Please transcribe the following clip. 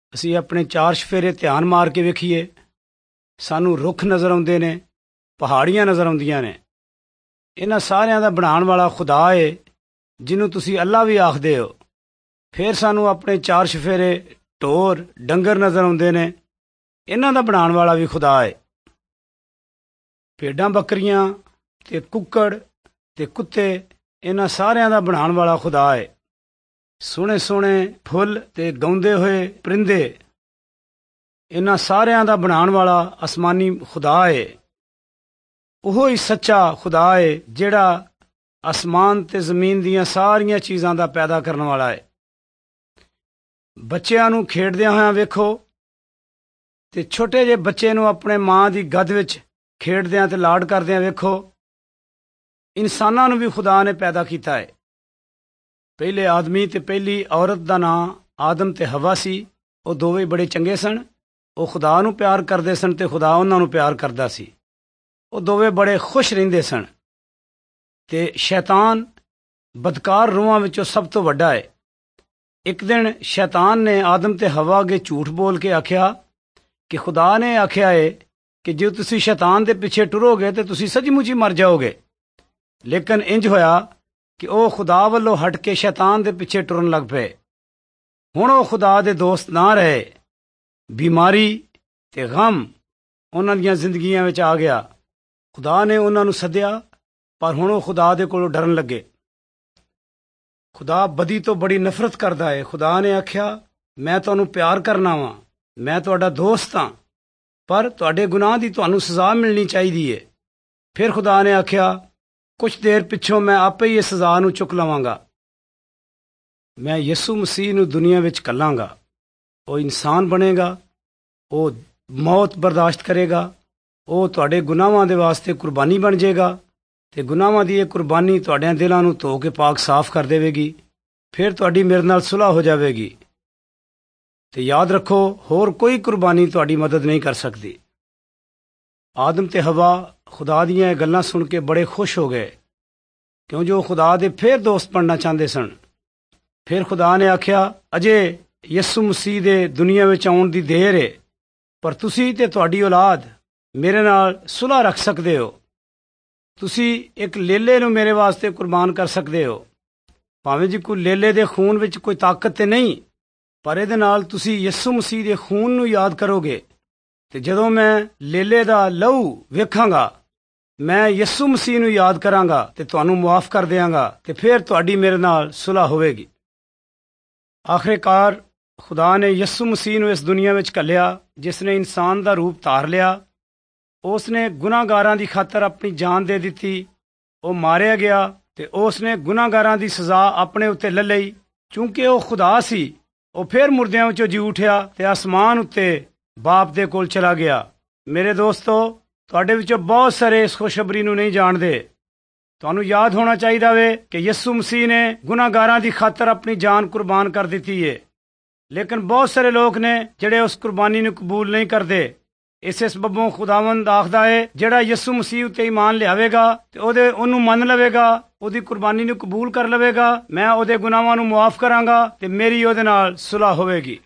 ਅਸੀਂ ਆਪਣੇ ਚਾਰ ਚੁਫੇਰੇ ਧਿਆਨ ਮਾਰ ਕੇ ਵੇਖੀਏ, ਸਾਨੂੰ ਰੁੱਖ ਨਜ਼ਰ ਆਉਂਦੇ ਨੇ, ਪਹਾੜੀਆਂ ਨਜ਼ਰ ਆਉਂਦੀਆਂ ਨੇ। ਇਹਨਾਂ ਸਾਰਿਆਂ ਦਾ ਬਣਾਉਣ ਵਾਲਾ ਖੁਦਾ ਏ, ਜਿਹਨੂੰ ਤੁਸੀਂ ਅੱਲਾ ਵੀ ਆਖਦੇ ਹੋ। ਫਿਰ ਸਾਨੂੰ ਆਪਣੇ ਚਾਰ ਚੁਫੇਰੇ ਢੋਰ ਡੰਗਰ ਨਜ਼ਰ ਆਉਂਦੇ ਨੇ, ਇਹਨਾਂ ਦਾ ਬਣਾਉਣ ਵਾਲਾ ਵੀ ਖੁਦਾ ਏ। ਭੇਡਾਂ ਬੱਕਰੀਆਂ ਤੇ ਕੁੱਕੜ ਤੇ ਕੁੱਤੇ, ਇਹਨਾਂ ਸਾਰਿਆਂ ਦਾ ਬਣਾਉਣ ਵਾਲਾ ਖੁਦਾ ਏ। ਸੋਹਣੇ ਸੋਹਣੇ ਫੁੱਲ ਤੇ ਗਾਉਂਦੇ ਹੋਏ ਪਰਿੰਦੇ, ਇਹਨਾਂ ਸਾਰਿਆਂ ਦਾ ਬਣਾਉਣ ਵਾਲਾ ਅਸਮਾਨੀ ਖੁਦਾ ਏ। ਉਹੋ ਹੀ ਸੱਚਾ ਖੁਦਾ ਏ ਜਿਹੜਾ ਅਸਮਾਨ ਤੇ ਜ਼ਮੀਨ ਦੀਆਂ ਸਾਰੀਆਂ ਚੀਜ਼ਾਂ ਦਾ ਪੈਦਾ ਕਰਨ ਵਾਲਾ ਏ। ਬੱਚਿਆਂ ਨੂੰ ਖੇਡਦਿਆਂ ਹੋਇਆਂ ਵੇਖੋ, ਤੇ ਛੋਟੇ ਜਿਹੇ ਬੱਚੇ ਨੂੰ ਆਪਣੇ ਮਾਂ ਦੀ ਗਦ ਵਿੱਚ ਖੇਡਦਿਆਂ ਤੇ ਲਾਡ ਕਰਦਿਆਂ ਵੇਖੋ। ਇਨਸਾਨਾਂ ਨੂੰ ਵੀ ਖੁਦਾ ਨੇ ਪੈਦਾ ਕੀਤਾ ਹੈ। ਪਹਿਲੇ ਆਦਮੀ ਤੇ ਪਹਿਲੀ ਔਰਤ ਦਾ ਨਾਂ ਆਦਮ ਤੇ ਹਵਾ ਸੀ। ਉਹ ਦੋਵੇਂ ਬੜੇ ਚੰਗੇ ਸਨ। ਉਹ ਖੁਦਾ ਨੂੰ ਪਿਆਰ ਕਰਦੇ ਸਨ ਤੇ ਖੁਦਾ ਉਹਨਾਂ ਨੂੰ ਪਿਆਰ ਕਰਦਾ ਸੀ। ਉਹ ਦੋਵੇਂ ਬੜੇ ਖੁਸ਼ ਰਹਿੰਦੇ ਸਨ। ਤੇ ਸ਼ੈਤਾਨ ਬਦਕਾਰ ਰੂਹਾਂ ਵਿੱਚੋਂ ਸਭ ਤੋਂ ਵੱਡਾ ਹੈ। ਇੱਕ ਦਿਨ ਸ਼ੈਤਾਨ ਨੇ ਆਦਮ ਤੇ ਹਵਾ ਅੱਗੇ ਝੂਠ ਬੋਲ ਕੇ ਆਖਿਆ ਕਿ ਖੁਦਾ ਨੇ ਆਖਿਆ ਏ ਕਿ ਜੇ ਤੁਸੀਂ ਸ਼ੈਤਾਨ ਦੇ ਪਿੱਛੇ ਟੁਰੋਗੇ ਤੇ ਤੁਸੀਂ ਸੱਚਮੁੱਚ ਹੀ ਮਰ ਜਾਓਗੇ। ਲੇਕਿਨ ਇੰਜ ਹੋਇਆ ਕਿ ਉਹ ਖੁਦਾ ਵੱਲੋਂ ਹਟ ਕੇ ਸ਼ੈਤਾਨ ਦੇ ਪਿੱਛੇ ਟੁਰਨ ਲੱਗ ਪਏ। ਹੁਣ ਉਹ ਖੁਦਾ ਦੇ ਦੋਸਤ ਨਾ ਰਹੇ। ਬਿਮਾਰੀ ਤੇ ਗਮ ਉਹਨਾਂ ਦੀਆਂ ਜ਼ਿੰਦਗੀਆਂ ਵਿੱਚ ਆ ਗਿਆ। ਖੁਦਾ ਨੇ ਉਹਨਾਂ ਨੂੰ ਸੱਦਿਆ, ਪਰ ਹੁਣ ਉਹ ਖੁਦਾ ਦੇ ਕੋਲੋਂ ਡਰਨ ਲੱਗੇ। ਖੁਦਾ ਬਦੀ ਤੋਂ ਬੜੀ ਨਫ਼ਰਤ ਕਰਦਾ ਹੈ। ਖੁਦਾ ਨੇ ਆਖਿਆ, ਮੈਂ ਤੁਹਾਨੂੰ ਪਿਆਰ ਕਰਨਾ ਵਾਂ, ਮੈਂ ਤੁਹਾਡਾ ਦੋਸਤ ਹਾਂ, ਪਰ ਤੁਹਾਡੇ ਗੁਨਾਹ ਦੀ ਤੁਹਾਨੂੰ ਸਜ਼ਾ ਮਿਲਣੀ ਚਾਹੀਦੀ ਹੈ। ਫਿਰ ਖੁਦਾ ਨੇ ਆਖਿਆ, ਕੁਝ ਦੇਰ ਪਿੱਛੋਂ ਮੈਂ ਆਪੇ ਹੀ ਇਸ ਸਜ਼ਾ ਨੂੰ ਚੁੱਕ ਲਵਾਂਗਾ। ਮੈਂ ਯਿਸੂ ਮਸੀਹ ਨੂੰ ਦੁਨੀਆ ਵਿੱਚ ਘੱਲਾਂਗਾ। ਉਹ ਇਨਸਾਨ ਬਣੇਗਾ, ਉਹ ਮੌਤ ਬਰਦਾਸ਼ਤ ਕਰੇਗਾ, ਉਹ ਤੁਹਾਡੇ ਗੁਨਾਹਾਂ ਦੇ ਵਾਸਤੇ ਕੁਰਬਾਨੀ ਬਣ ਜਾਏਗਾ ਤੇ ਗੁਨਾਹਾਂ ਦੀ ਇਹ ਕੁਰਬਾਨੀ ਤੁਹਾਡਿਆਂ ਦਿਲਾਂ ਨੂੰ ਧੋ ਕੇ ਪਾਕ ਸਾਫ਼ ਕਰ ਦੇਵੇਗੀ। ਫਿਰ ਤੁਹਾਡੀ ਮੇਰੇ ਨਾਲ ਸੁਲ੍ਹਾ ਹੋ ਜਾਵੇਗੀ। ਤੇ ਯਾਦ ਰੱਖੋ, ਹੋਰ ਕੋਈ ਕੁਰਬਾਨੀ ਤੁਹਾਡੀ ਮਦਦ ਨਹੀਂ ਕਰ ਸਕਦੀ। ਆਦਮ ਤੇ ਹਵਾ ਖੁਦਾ ਦੀਆਂ ਇਹ ਗੱਲਾਂ ਸੁਣ ਕੇ ਬੜੇ ਖੁਸ਼ ਹੋ ਗਏ, ਕਿਉਂ ਜੋ ਖੁਦਾ ਦੇ ਫਿਰ ਦੋਸਤ ਬਣਨਾ ਚਾਹੁੰਦੇ ਸਨ। ਫਿਰ ਖੁਦਾ ਨੇ ਆਖਿਆ, ਅਜੇ ਯਿਸੂ ਮਸੀਹ ਦੇ ਦੁਨੀਆ ਵਿੱਚ ਆਉਣ ਦੀ ਦੇਰ ਏ, ਪਰ ਤੁਸੀਂ ਤੇ ਤੁਹਾਡੀ ਔਲਾਦ ਮੇਰੇ ਨਾਲ ਸੁਲ੍ਹਾ ਰੱਖ ਸਕਦੇ ਹੋ। ਤੁਸੀਂ ਇੱਕ ਲੇਲੇ ਨੂੰ ਮੇਰੇ ਵਾਸਤੇ ਕੁਰਬਾਨ ਕਰ ਸਕਦੇ ਹੋ। ਭਾਵੇਂ ਜੀ ਕੋਈ ਲੇਲੇ ਦੇ ਖੂਨ ਵਿੱਚ ਕੋਈ ਤਾਕਤ ਤੇ ਨਹੀਂ, ਪਰ ਇਹਦੇ ਨਾਲ ਤੁਸੀਂ ਯਿਸੂ ਮਸੀਹ ਦੇ ਖੂਨ ਨੂੰ ਯਾਦ ਕਰੋਗੇ। ਤੇ ਜਦੋਂ ਮੈਂ ਲੇਲੇ ਦਾ ਲਹੂ ਵੇਖਾਂਗਾ, ਮੈਂ ਯਿਸੂ ਮਸੀਹ ਨੂੰ ਯਾਦ ਕਰਾਂਗਾ ਤੇ ਤੁਹਾਨੂੰ ਮੁਆਫ ਕਰ ਦਿਆਂਗਾ ਤੇ ਫਿਰ ਤੁਹਾਡੀ ਮੇਰੇ ਨਾਲ ਸੁਲ੍ਹਾ ਹੋਵੇਗੀ। ਆਖਿਰਕਾਰ ਖੁਦਾ ਨੇ ਯਿਸੂ ਮਸੀਹ ਨੂੰ ਇਸ ਦੁਨੀਆ ਵਿੱਚ ਘੱਲਿਆ, ਜਿਸ ਨੇ ਇਨਸਾਨ ਦਾ ਰੂਪ ਧਾਰ ਲਿਆ। ਉਸ ਨੇ ਗੁਨਾਹਗਾਰਾਂ ਦੀ ਖਾਤਰ ਆਪਣੀ ਜਾਨ ਦੇ ਦਿੱਤੀ। ਉਹ ਮਾਰਿਆ ਗਿਆ ਤੇ ਉਸ ਨੇ ਗੁਨਾਹਗਾਰਾਂ ਦੀ ਸਜ਼ਾ ਆਪਣੇ ਉੱਤੇ ਲੈ ਲਈ। ਕਿਉਂਕਿ ਉਹ ਖੁਦਾ ਸੀ, ਉਹ ਫਿਰ ਮੁਰਦਿਆਂ ਵਿੱਚੋਂ ਜੀ ਉਠਿਆ ਤੇ ਆਸਮਾਨ ਉੱਤੇ ਬਾਪ ਦੇ ਕੋਲ ਚਲਾ ਗਿਆ। ਮੇਰੇ ਦੋਸਤੋ, ਤੁਹਾਡੇ ਵਿੱਚੋਂ ਬਹੁਤ ਸਾਰੇ ਇਸ ਖੁਸ਼ਖਬਰੀ ਨੂੰ ਨਹੀਂ ਜਾਣਦੇ। ਤੁਹਾਨੂੰ ਯਾਦ ਹੋਣਾ ਚਾਹੀਦਾ ਵੇ ਕਿ ਯਿਸੂ ਮਸੀਹ ਨੇ ਗੁਨਾਹਗਾਰਾਂ ਦੀ ਖਾਤਰ ਆਪਣੀ ਜਾਨ ਕੁਰਬਾਨ ਕਰ ਦਿੱਤੀ ਏ। ਲੇਕਿਨ ਬਹੁਤ ਸਾਰੇ ਲੋਕ ਨੇ ਜਿਹੜੇ ਉਸ ਕੁਰਬਾਨੀ ਨੂੰ ਕਬੂਲ ਨਹੀਂ ਕਰਦੇ। ਇਸੇ ਸਬਬੋਂ ਖੁਦਾਵੰਦ ਆਖਦਾ ਏ, ਜਿਹੜਾ ਯਿਸੂ ਮਸੀਹ ਉੱਤੇ ਈਮਾਨ ਲਿਆਵੇਗਾ ਤੇ ਉਹਨੂੰ ਮੰਨ ਲਵੇਗਾ, ਉਹਦੀ ਕੁਰਬਾਨੀ ਨੂੰ ਕਬੂਲ ਕਰ ਲਵੇਗਾ, ਮੈਂ ਉਹਦੇ ਗੁਨਾਹਾਂ ਨੂੰ ਮੁਆਫ ਕਰਾਂਗਾ ਤੇ ਮੇਰੀ ਉਹਦੇ ਨਾਲ ਸੁਲ੍ਹਾ ਹੋਵੇਗੀ।